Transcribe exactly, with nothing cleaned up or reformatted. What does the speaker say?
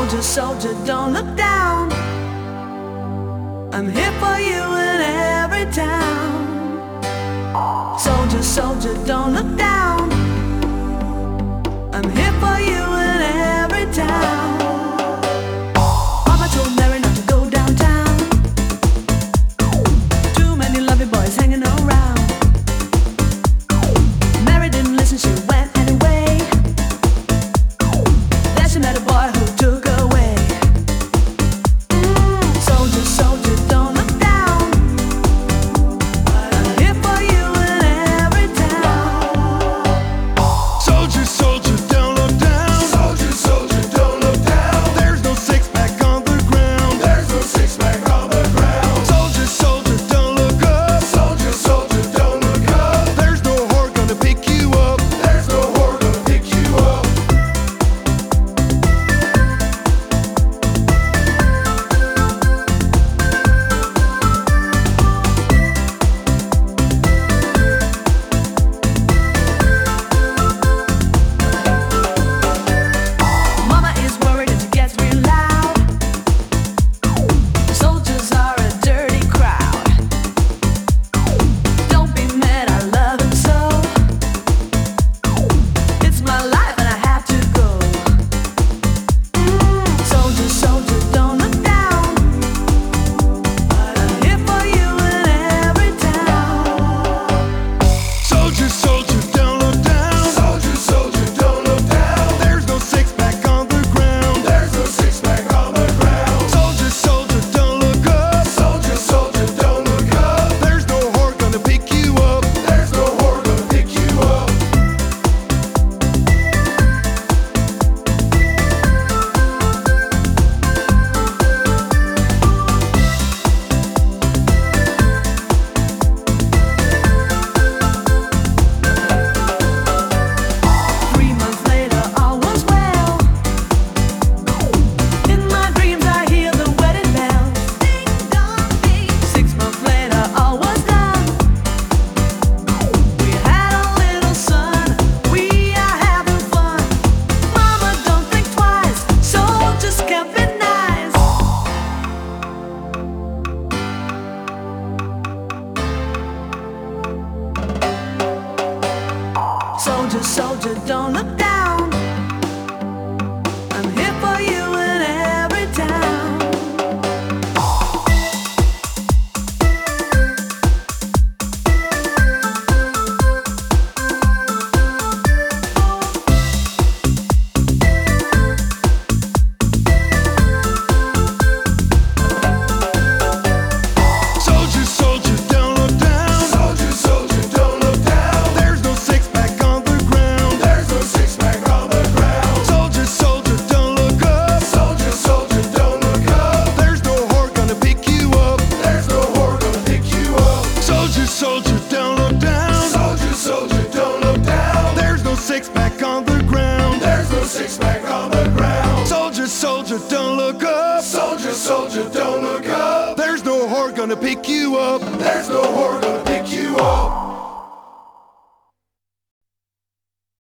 Soldier, soldier, don't look down. I'm here for you in every town. Soldier, soldier, don't look down. I'm here for you in every town. Mama told Mary not to go downtown. Too many lovely boys hanging around. Mary didn't listen, she went anyway. Then she met a boy who took her away. Mm, soldier, soldier, don't look down. I'm here for you in every town. Soldier, soldier, don't look down. Soldier, soldier, don't look down. There's no six pack on the ground. There's no six pack on the ground. Soldier, soldier, don't look up. Soldier, soldier, don't look up. There's no whore gonna pick you up. There's no whore gonna pick you up. Mama is worried and she gets real loud. Soldiers are a dirty crowd. Don't be mad, I love him so. It's my life and I have to go. Mm, soldier, soldier, don't look down. I'm here for you in every town. Soldier, soldier, don't look down. Soldier, soldier, don't look down. There's no six pack on the ground. There's no six pack on the ground. Soldier, soldier, don't look up. Soldier, soldier, don't look up. There's no whore gonna pick you up. There's no whore gonna pick you up. Three months later, all was well. In my dreams, I hear the wedding bells. Ding dong ding. Six months later, all was done. We had a little son. We are having fun. Mama, don't think twice. Soldiers kept it nice. Soldier, soldier, don't look down. I'm here for you in every town. Soldier, soldier, don't look down. Soldier, soldier, don't look down. There's no six pack on the ground. There's no six pack on the ground. Soldier, soldier, don't look up. Soldier, soldier, don't look up. There's no whore gonna pick you up. There's no whore gonna pick you up. Soldier, soldier, don't look down. Soldier, soldier, don't look down. There's no six pack on the ground. There's no six pack on the ground. Soldier, soldier, don't look up. Soldier, soldier, don't look up. There's no whore gonna pick you up.